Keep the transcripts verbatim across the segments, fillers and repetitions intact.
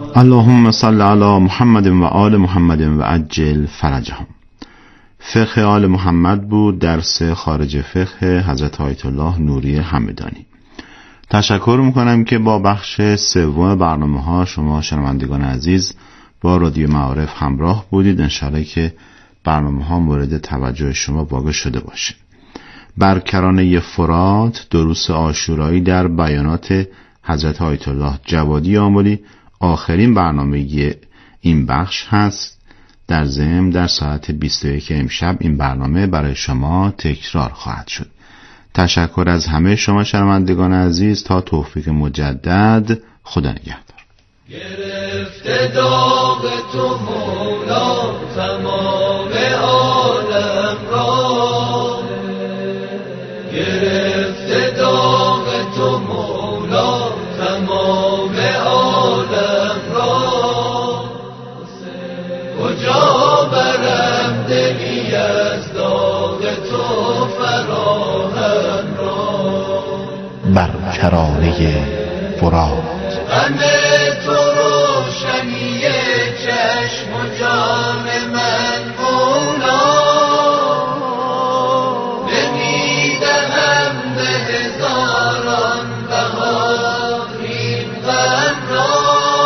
اللهم صل علی محمد و آل محمد و عجل فرجهم. فقه آل محمد بود، درس خارج فقه حضرت آیت الله نوری همدانی. تشکر میکنم که با بخش سوم برنامه ها شما شنوندگان عزیز با رادیو معارف همراه بودید. انشاءالله که برنامه ها مورد توجه شما واقع شده باشه. بر کرانه فرات دروس عاشورایی در بیانات حضرت آیت الله جوادی آملی آخرین برنامه این بخش هست. در ضمن در ساعت بیست و یک امشب این برنامه برای شما تکرار خواهد شد. تشکر از همه شما شنوندگان عزیز. تا توفیق مجدد، خدا نگهدار. گرفته داغ تو مولا تمام عالم را، گرفته داغ تو مولا تمام عالم را، کجا برم دلی از داغ تو فراهم را. بر کرانه فرات غم تو روشنی چشم و جان من مولا، نمیدهم به هزاران بهار این غم را.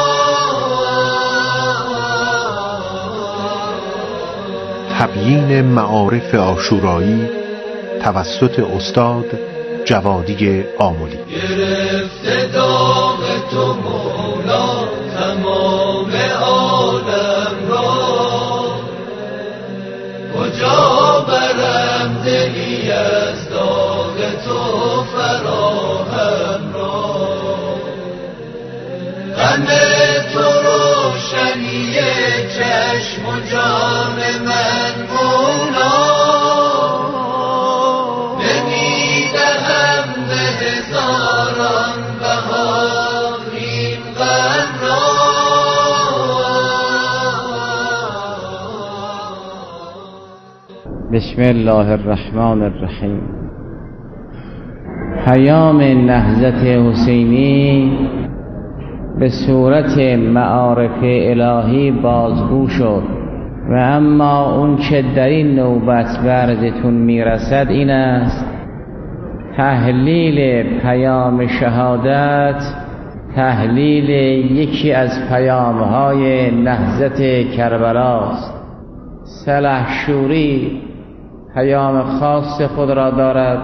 تبیین معارف عاشورایی توسط استاد جوادی آملی. گرفته داغ تو مولا تمام عالم را، کجا برم دلی از داغ تو فراهم را. غم تو روشنی چشم و جان من مولا، بسم الله الرحمن الرحیم. پیام نهضت حسینی به صورت معارف الهی بازگو شد و اما اون چه در این نوبت بردتون میرسد این است: تحلیل پیام شهادت، تحلیل یکی از پیامهای نهضت کربلاست. سلحشوری پیام خاص خود را دارد،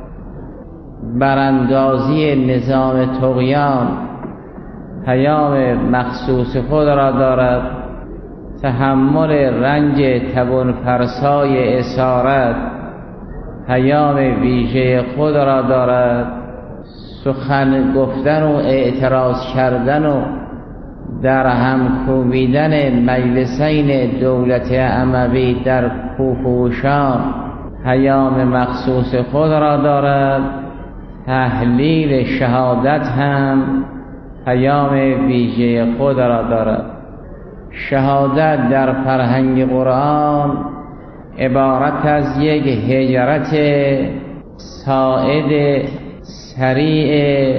براندازی نظام طغیان پیام مخصوص خود را دارد، تحمل رنج تبون فرسای اسارت پیام ویژه خود را دارد، سخن گفتن و اعتراض کردن و در هم کوبیدن مجلسین دولت اموی در کوفه و شام پیام مخصوص خود را دارد. تحلیل شهادت هم پیام ویژه خود را دارد. شهادت در فرهنگ قرآن عبارت از یک هجرت ساعد سریع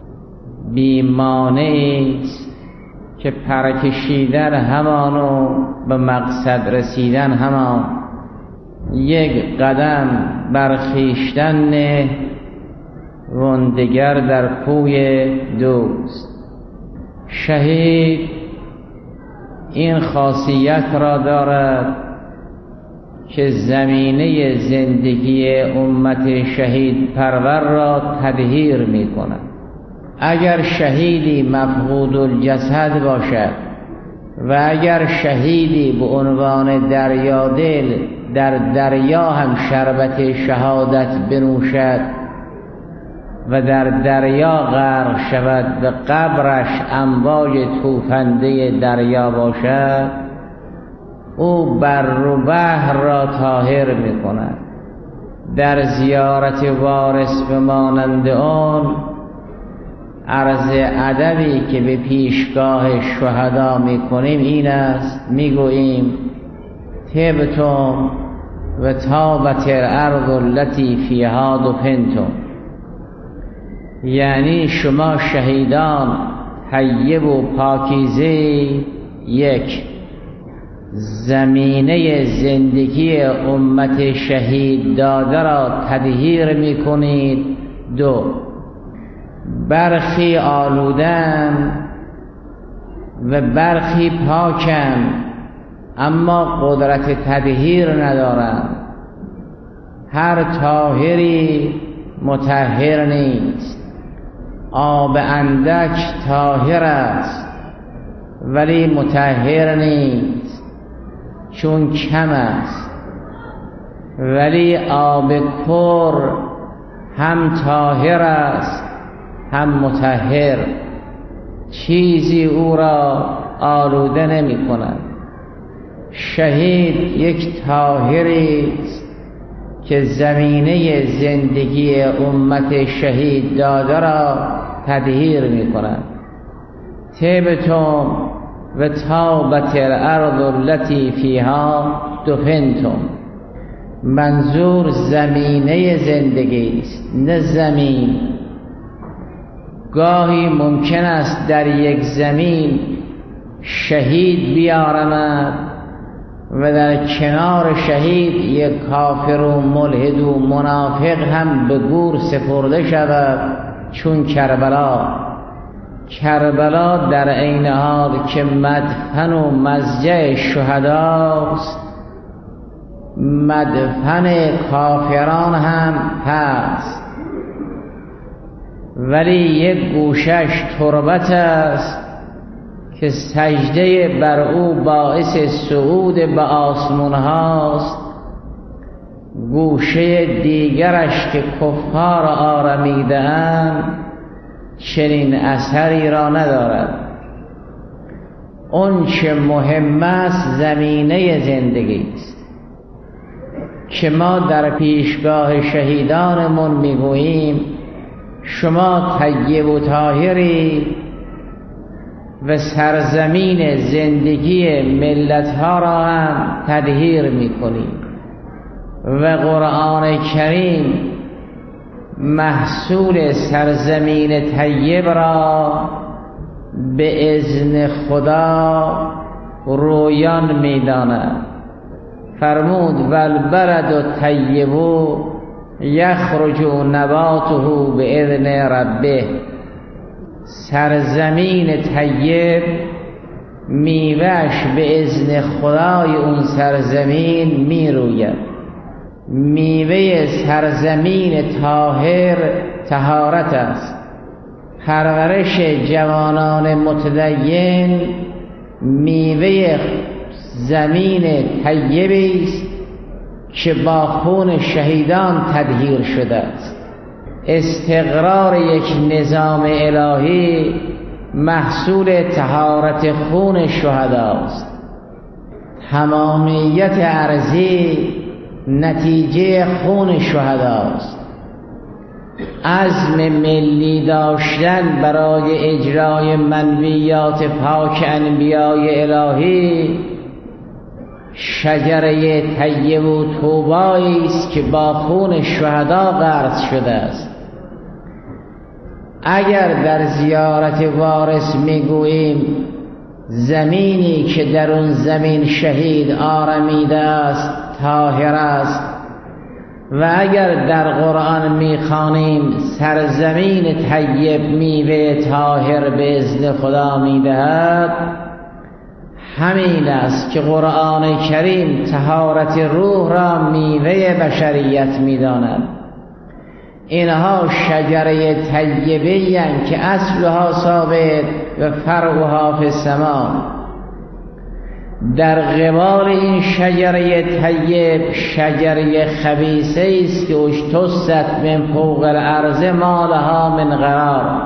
بیمانعی است که پرکشیدن همان و به مقصد رسیدن همان. یک قدم برخیشتن نه و دگر در کوی دوست. شهید این خاصیت را دارد که زمینه زندگی امت شهید پرور را تطهیر می کند. اگر شهیدی مفقود الجسد باشد و اگر شهیدی به عنوان دریادل در دریا هم شربت شهادت بنوشد و در دریا غرق شود و قبرش امواج توفنده دریا باشد، او بر و بحر را طاهر می کند. در زیارت وارث بمانند آن عرض ادبی که به پیشگاه شهدا می کنیم این است: می گوییم طبتم و طابت الارض التي فیها دفنتم، یعنی شما شهیدان طیب و پاکیزه یک، زمینه زندگی امت شهید داده را تطهیر می کنید. دو، برخی آلودن و برخی پاکن اما قدرت تطهیر ندارند. هر طاهری مطهر نیست. آب اندک طاهر است ولی مطهر نیست چون کم است، ولی آب پر هم طاهر است هم مطهر، چیزی او را آلوده نمی کند. شهید یک طاهری است که زمینه زندگی امت شهید داده را تطهیر می کند. طبتم و طابت الارض التي فیها دفنتم. منظور زمینه زندگی است نه زمین. گاهی ممکن است در یک زمین شهید بیارمد و در کنار شهید یک کافر و ملحد و منافق هم به گور سپرده شود، چون کربلا. کربلا در عین حال که مدفن و مضجع شهداست، مدفن کافران هم هست، ولی یک گوشش تربت است که سجده بر او باعث صعود به آسمان هاست. گوشه دیگرش که کفار آرمیده‌اند چنین اثری را ندارد. اون چه مهم است زمینه زندگی است که ما در پیشگاه شهیدانمون میگوییم شما طیب و طاهری و سرزمین زندگی ملت‌ها را هم تطهیر می‌کنید و قرآن کریم محصول سرزمین طیب را به اذن خدا رویان می‌داند. فرمود والبلد الطیب یخرج نباته باذن ربه. سرزمین طیب میوهش به اذن خدای اون سرزمین میروید. میوه سرزمین طاهر طهارت است. پرورش جوانان متدین میوه زمین طیبی است که با خون شهیدان تطهیر شده است. استقرار یک نظام الهی محصول طهارت خون شهداست. تمامیت ارضی نتیجه خون شهداست. عزم ملی داشتن برای اجرای منویات پاک انبیای الهی شجره طیب و طوبایی است که با خون شهدا غرس شده است. اگر در زیارت وارث میگوییم زمینی که در اون زمین شهید آرمیده است طاهر است، و اگر در قرآن میخوانیم سرزمین طیب میوه طاهر به اذن خدا میدهد، همین است که قرآن کریم طهارت روح را میوه بشریت میداند. اینها شجره طیبه اند که اصلها ثابت و فرعها فی السماء. در قبال این شجره طیب شجره خبیثه است که اجتثت من فوق الارض ما لها من قرار.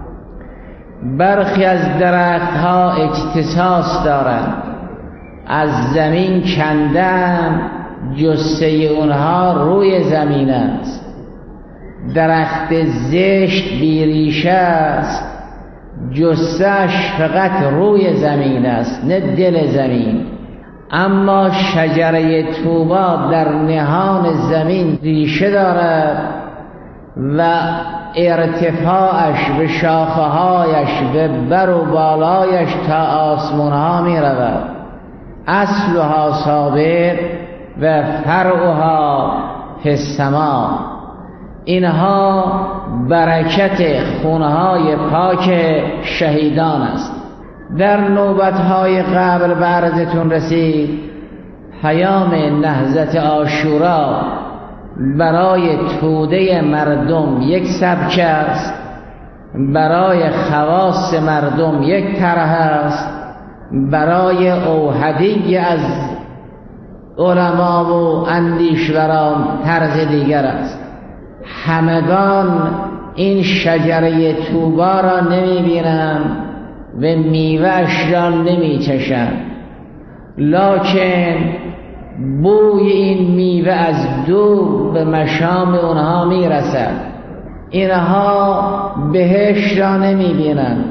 برخی از درختها اجتثاث دارند، از زمین کندن، جثه اونها روی زمین است. درخت زشت بیریشه است، جثه‌اش فقط روی زمین است نه دل زمین. اما شجره طوبا در نهان زمین ریشه دارد و ارتفاعش به شاخه‌هایش به بر و بالایش تا آسمانها می رود. اصلها ثابت و فرعها فی السماء. اینها برکت خونهای پاک شهیدان است. در نوبتهای قبل به عرضتون رسید پیام نهضت عاشورا برای توده مردم یک سبک است، برای خواص مردم یک طرح است، برای اوحدی از علما و اندیشوران طرز دیگر است. همگان این شجره طوبا را نمی بینند و میوه‌اش را نمی چشند، لکن بوی این میوه از دور به مشام اونها می رسد. اینها بهشت را نمی بینند،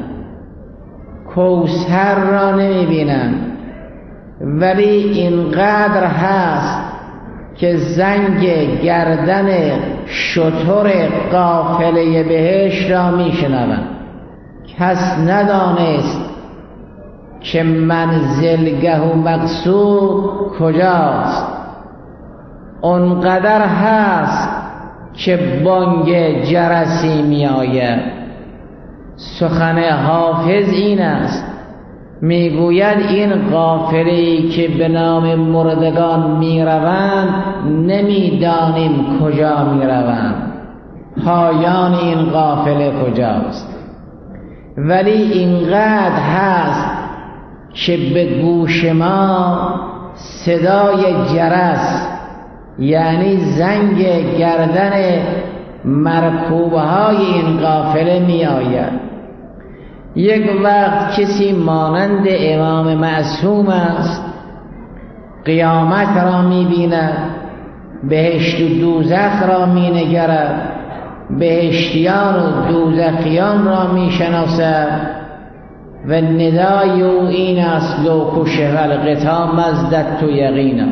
کوثر را نمی بینند، ولی اینقدر هست که زنگ گردن شتر قافله بهشت را می شنوند. کس ندانست که منزلگه و مقصود کجاست. اونقدر هست که بانگ جرسی می آید. سخن حافظ این است، میگوید این قافله‌ای که به نام مردگان میروند نمیدانیم کجا میروند، پایان این قافله کجاست. ولی اینقدر هست که به گوش ما صدای جرس یعنی زنگ گردن مرکوبهای این قافله می آید. یک وقت کسی مانند امام معصوم است، قیامت را می بیند، بهشت و دوزخ را می نگرد، بهشتیان و دوزخیان را می شناسد و ندای او این است لو کشف الغطا مزدت یقینا.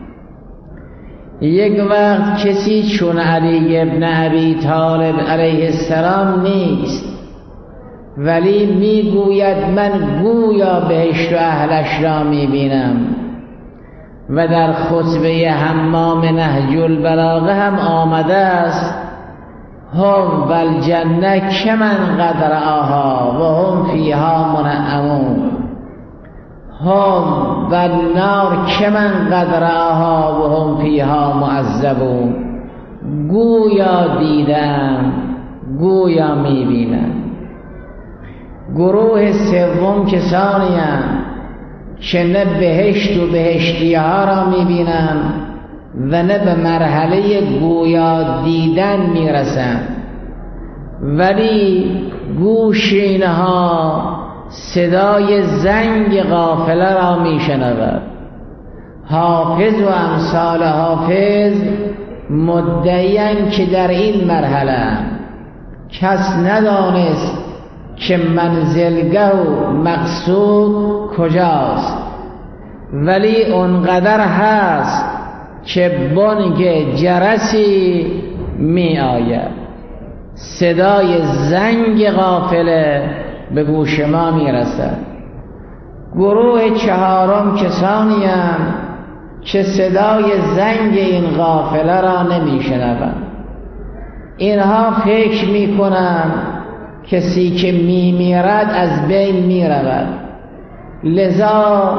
یک وقت کسی چون علی ابن ابی طالب علیه السلام نیست، ولی میگوید من گویا بهشت و اهلش را میبینم. و در خطبه حمام نهج البلاغه هم آمده است هم والجنه کمن قدر آها و هم فیها منعمون، هم والنار کمن قدر آها و هم فیها معذبون. گویا دیدم، گویا میبینم. گروه سوم کسانی اند که نه بهشت و بهشتی‌ها را می‌بینند و نه به مرحله گویا دیدن می‌رسند، ولی گوش اینها صدای زنگ قافله را می‌شنود. حافظ و امثال حافظ مدعی‌اند که در این مرحله کس ندانست که منزلگه و مقصود کجاست، ولی اونقدر هست که بانگ جرسی می آید، صدای زنگ قافله به گوش ما می رسد. گروه چهارم کسانی اند که صدای زنگ این قافله را نمی شنوند. اینها فکر می کنند کسی که می میرد از بین می رود، لذا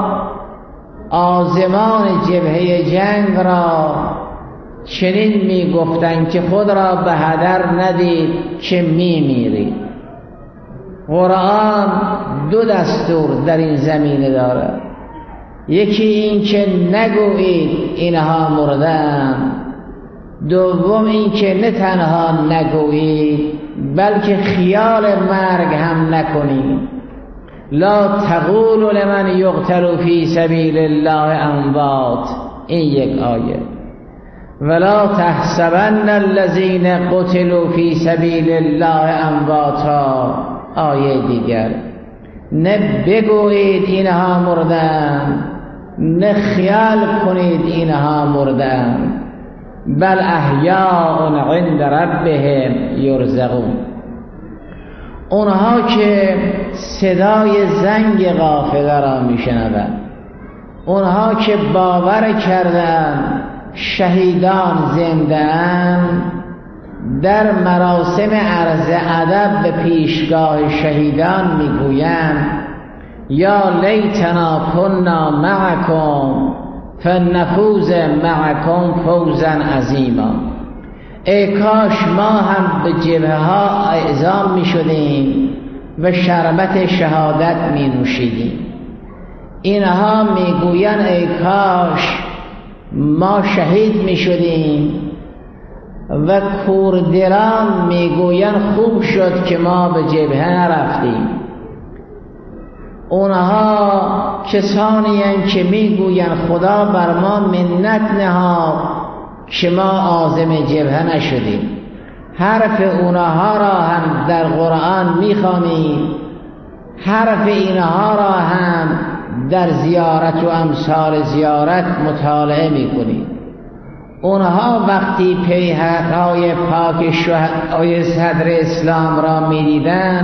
آزمان جبهه جنگ را چنین می گفتند که خود را به هدر ندید که می میرید. قرآن دو دستور در این زمینه دارد، یکی این که نگویید اینها مردند، دوم این که نه تنها نگویید بلکه خیال مرگ هم نکنید. لا تقولوا لمن یقتل فی سبیل الله اموات، این یک آیه. ولا تحسبن الذین قتلوا فی سبیل الله امواتا، آیه دیگر. نه بگویید اینها مردند، نه خیال کنید اینها مردند، بل احیاء عند ربهم یرزقون. اونها که صدای زنگ قافله را میشنوند، اونها که باور کردند شهیدان زنده اند، در مراسم عرض ادب به پیشگاه شهیدان میگویند یا لیتنا کنا معکم فنفوز معکم فوزا عظیما. ای کاش ما هم به جبهه ها اعزام می شدیم و شربت شهادت می نوشیدیم. اینها می گوین ای کاش ما شهید می شدیم و کوردلان می گوین خوب شد که ما به جبهه نرفتیم. اونها کسانی هستند که می گوین خدا بر ما منت نهاد که ما عازم جبهه نشدیم. حرف اونها را هم در قرآن میخوانیم، حرف اینها را هم در زیارت و امثال زیارت مطالعه میکنیم. اونها وقتی پیهک‌های پاک شهدای صدر اسلام را میدیدن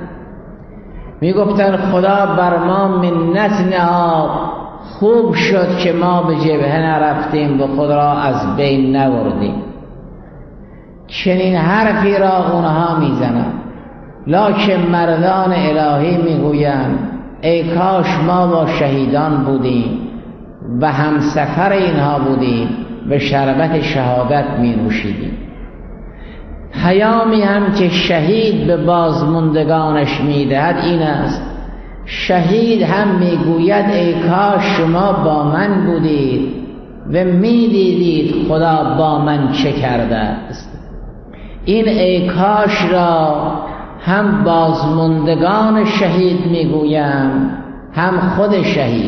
میگفتن خدا بر ما منت نهاد، خوب شد که ما به جبهه نرفتیم و خود را از بین نبردیم. چنین حرفی را اونها میزنند، لکن مردان الهی میگویند ای کاش ما با شهیدان بودیم و همسفر اینها بودیم، به شربت شهادت می نوشیدیم. پیامی هم که شهید به بازماندگانش میدهد این است، شهید هم میگوید ای کاش شما با من بودید و میدیدید خدا با من چه کرده است. این ای کاش را هم بازماندگان شهید میگویند هم خود شهید.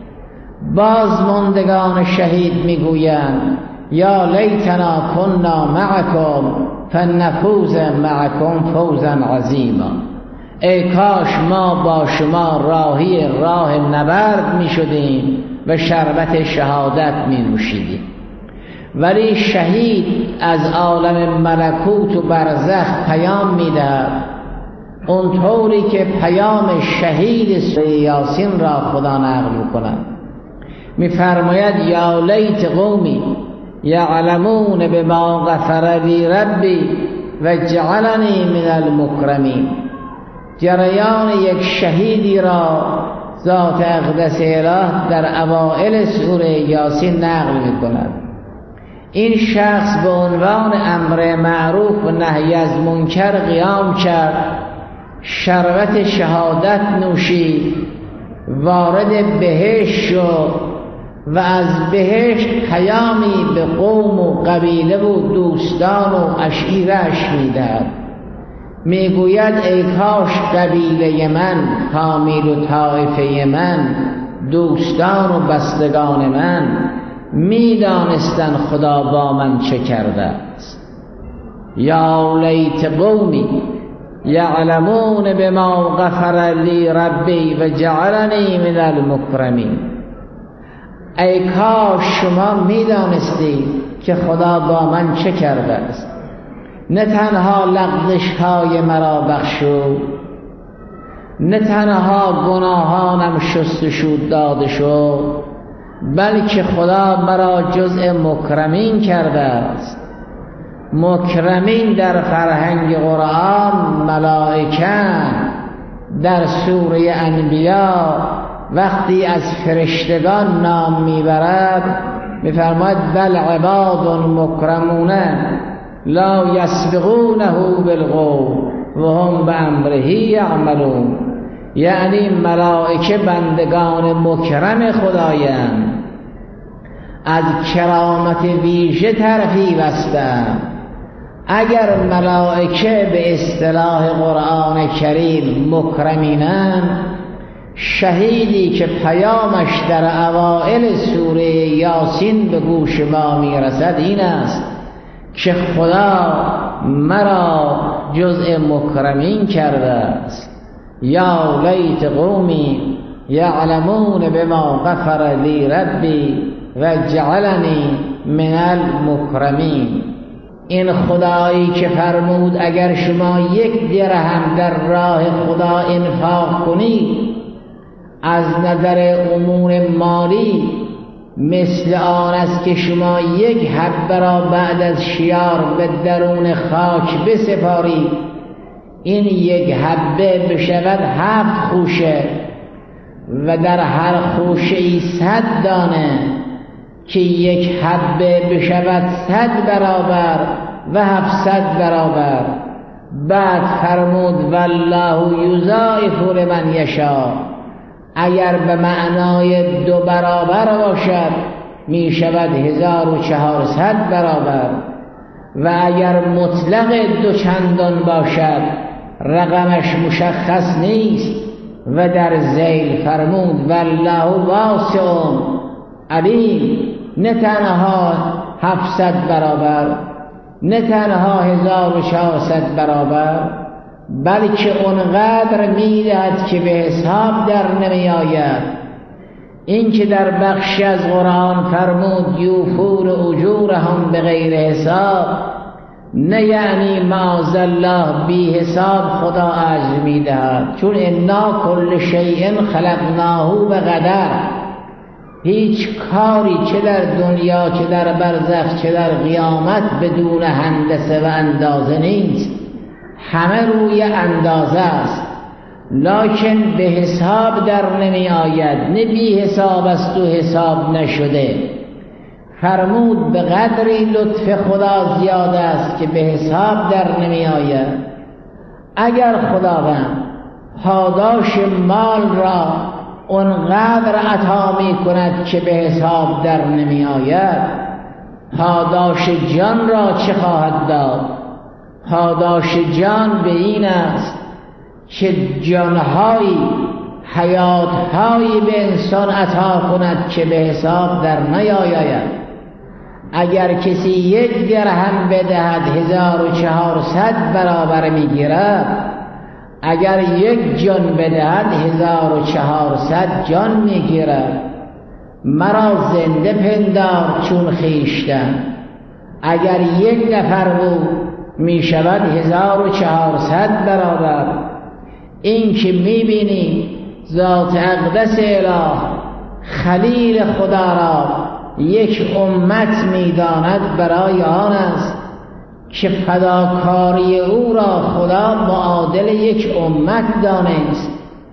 بازماندگان شهید میگویند یا لیتنا کنا معکم فنفوز معکم فوزا عظیما. ای کاش ما با شما راهی راه نبرد می شدیم و شربت شهادت می نوشیدیم. ولی شهید از عالم ملکوت و برزخ پیام می دهد، اونطوری که پیام شهید سوره یاسین را خدا نقل می کند. می فرماید یا لیت قومی یعلمون بما غفر لی ربی و جعلنی من المکرمین. جریان یک شهیدی را ذات اقدس اله در اوائل سوره یاسین نقل می کند. این شخص به عنوان امر معروف و نهی از منکر قیام کرد، شربت شهادت نوشید، وارد بهشت شد و از بهشت پیامی به قوم و قبیله و دوستان و عشیره‌اش میدهد. میگوید ای کاش قبیله من، کامیل و طایفه من، دوستان و بستگان من میدانستن خدا با من چه کرده است. یا لیت قومی یعلمون بما غفر لی ربی و جعلنی من المکرمین. ای کاش شما میدانستید که خدا با من چه کرده است. نه تنها لغزش های مرا بخشود، نه تنها گناهانم شستشو داده شد، بلکه خدا مرا جزء مکرمین کرده است. مکرمین در فرهنگ قرآن ملائکه، در سوره انبیا وقتی از فرشتگان نام میبرد میفرماید بل عباد مکرمون لا یسبقونه بالقول و هم بامره یعملون. یعنی ملائکه بندگان مکرم خدایند، از کرامت ویژه طرفی بستند. اگر ملائکه به اصطلاح قرآن کریم مکرمینند، شهیدی که پیامش در اوائل سوره یاسین به گوش ما میرسد این است که خدا مرا جزء مکرمین کرده است. یا لیت قومی یعلمون بما غفر لی ربی و جعلنی من المکرمین. این خدایی که فرمود اگر شما یک درهم در راه خدا انفاق کنید از نظر امور مالی مثل آن است که شما یک حبه را بعد از شیار به درون خاک بسپارید، این یک حبه بشود هفت خوشه و در هر خوشه ای صد دانه که یک حبه بشود صد برابر و هفتصد برابر. بعد فرمود والله یضاعف لمن یشاء، اگر به معنای دو برابر باشد می شود هزار و چهارصد برابر و اگر مطلق دو چندان باشد رقمش مشخص نیست. و در ذیل فرمود والله واسع علیم، نه تنها هفتصد برابر نه تنها هزار و چهارصد برابر بلکه اونقدر میدهد که به حساب در نمی آید. این که در بخش از قرآن فرمود یوفون اجورهم به غیر حساب، نه یعنی معاذالله بی حساب خدا اجر میدهد، چون انا کل شیء خلقناه بقدر. هیچ کاری چه در دنیا چه در برزخ چه در قیامت بدون هندسه و اندازه نیست، همه روی اندازه است، لکن به حساب در نمی آید، نه بی حساب است و حساب نشده. فرمود به قدری لطف خدا زیاد است که به حساب در نمی آید. اگر خداوند پاداش مال را اونقدر عطا می کند که به حساب در نمی آید، پاداش جان را چه خواهد داد؟ پاداش جان به این است که جانهایی حیاتهایی به انسان عطا کند که به حساب در نیاید. اگر کسی یک درهم بدهد هزار و چهارصد برابر میگیرد، اگر یک جان بدهد هزار و چهارصد جان میگیرد. مرا زنده پندار چون خیشتن، اگر یک نفر بود می شود هزار و چهارصد برابر. این که می بینی ذات اقدس اله خلیل خدا را یک امت می داند، برای آن است که فداکاری او را خدا معادل یک امت دانست.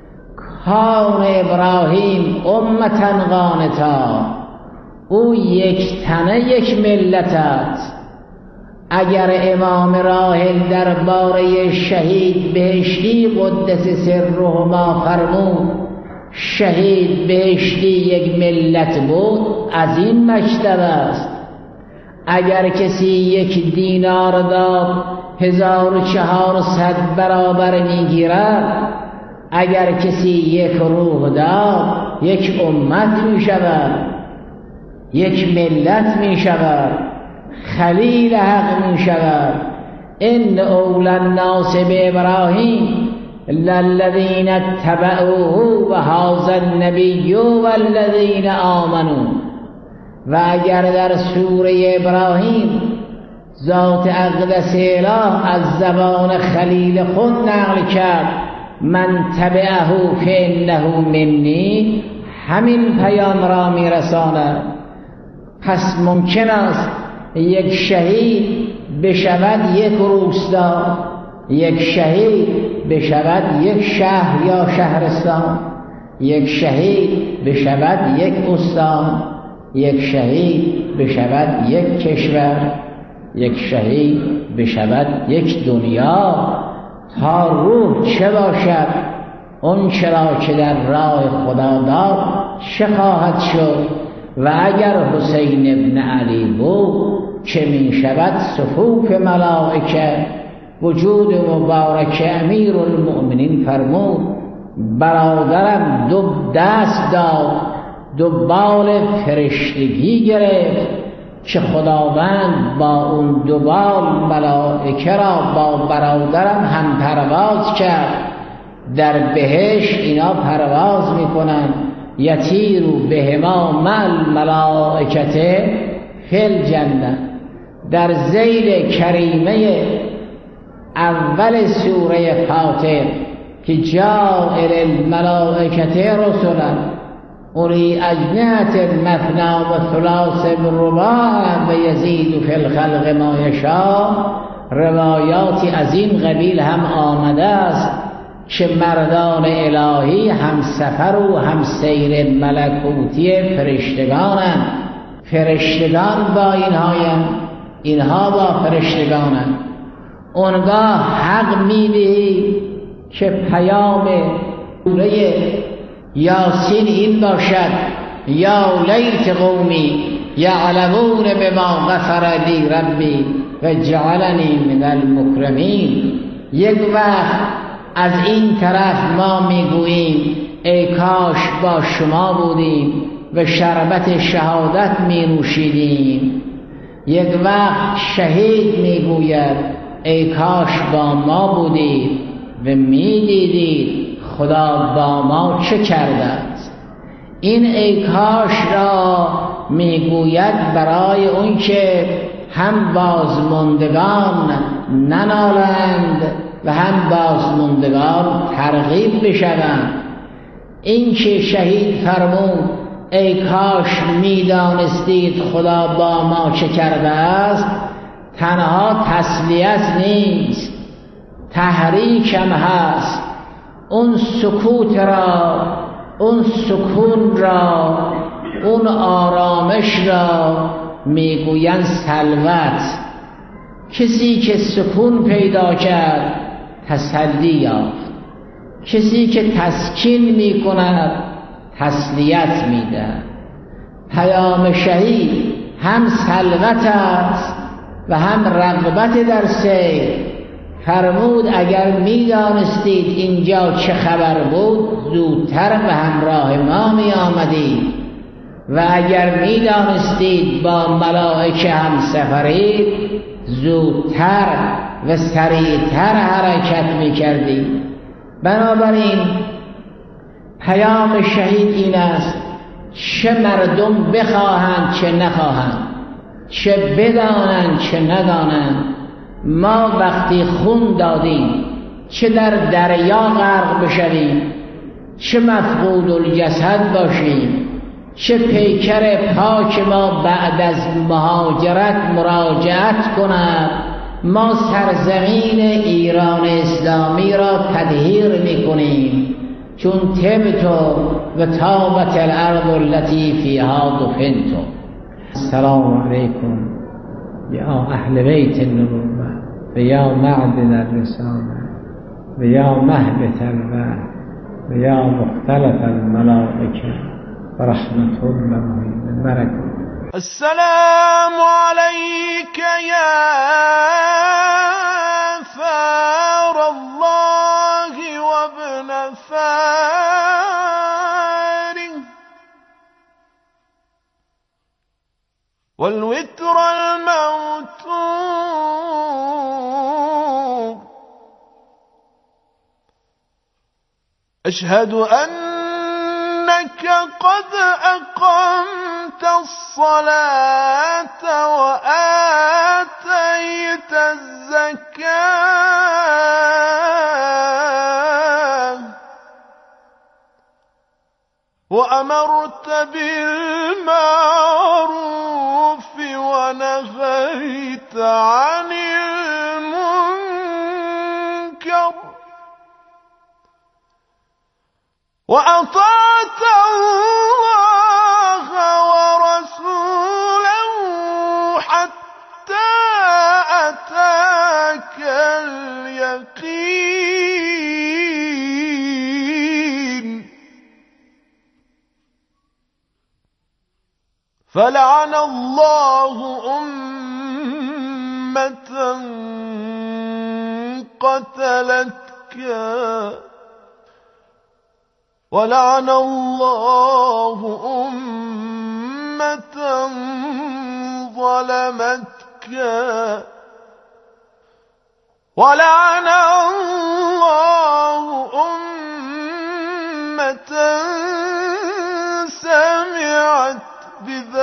کان ابراهیم امتا قانتا، او یک تنه یک ملت است. اگر امام راحل درباره شهید بهشتی قدس سرهما فرمود شهید بهشتی یک ملت بود، از این مکتب است. اگر کسی یک دینار داد هزار و چهارصد برابر میگیرد، اگر کسی یک روح داد یک امت می شود، یک ملت می شود، خلیل حق می شود. ان اول الناس بابراهیم للذین اتبعوه و هذا النبی والذین آمنوا. و اگر در سوره ابراهیم ذات اقدس اله از زبان خلیل خود نقل کرد من تبعه فانه منی، همین پیام را میرساند. پس ممکن است یک شهید بشود یک روستا، یک شهید بشود یک شهر یا شهرستان، یک شهید بشود یک استان، یک شهید بشود یک کشور، یک شهید بشود یک دنیا. تا روح چه باشد اون چرا که در راه خدا داد چه خواهد شد. و اگر حسین ابن علی بود که می شود صفوف ملائکه. وجود مبارک امیر المؤمنین فرمود برادرم دو دست داد، دو بال فرشتگی گرفت که خداوند با اون دو بال ملائکه را با برادرم هم پرواز کرد. در بهشت اینا پرواز میکنن، یطیروا بهما مع الملائکه فل جنت در ذیل کریمه اول سوره فاطر که جاعل الملائکه رسلا اولی اجنحة مثنی و ثلاث و رباع و یزید فی الخلق ما یشاء، روایاتی از این قبیل هم آمده است که مردان الهی هم سفر و هم سیر ملکوتی فرشتگانند. فرشتگان با اینهایند، اینها با فرشتگانند. اونگاه حق میدهی که پیام سوره یاسین این باشد یا لیت قومی یعلمون بما غفر لی ربی و جعلنی من المکرمین. یک وقت از این طرف ما میگوییم ای کاش با شما بودیم و شربت شهادت می نوشیدیم. یک وقت شهید میگوید ای کاش با ما بودید و میدیدید خدا با ما چه کرده است. این ای کاش را میگوید برای اون که هم بازماندگان ننالند و هم بازماندگان ترغیب بشوند. این که شهید فرمود ای کاش میدانستید خدا با ما چه کرده است، تنها تسلیت نیست، تحریکم هست. اون سکوت را، اون سکون را، اون آرامش را میگویند سلوت. کسی که سکون پیدا کرد تسلی یافت، کسی که تسکین میکند تسلیت میده. پیام شهید هم سلوت است و هم رغبت در سیر. فرمود اگر میدانستید اینجا چه خبر بود زودتر به همراه ما می آمدید و اگر میدانستید با ملائکه هم سفرید زودتر و سریعتر حرکت می کردید. بنابراین پیام شهید این است چه مردم بخواهند چه نخواهند، چه بدانند چه ندانند، ما وقتی خون دادیم چه در دریا غرق بشویم، چه مفقود الجسد باشیم، چه پیکر پاک ما بعد از مهاجرت مراجعت کند، ما سرزمین ایران اسلامی را تطهیر میکنیم چون تبتو و تابت الارض التي فيها دفنتم. السلام علیکم یا اهل بیت النبوة و یا معدن الرسالة و یا مهبط الوحی و یا مختلف الملائکه و رحمت الله و برکاته. السلام عليك يا ثار الله وابن ثاره والوتر الموتور. أشهد أنك قد أقمت الصلاة وآتيت الزكاة وأمرت بالمعروف ونهيت عن المنكر وأطعت الله ورسوله حتى أتاك اليقين. فلعن الله أمة قتلتك ولعن الله أمة ظلمتك ولعن الله أمة سمعت بذلك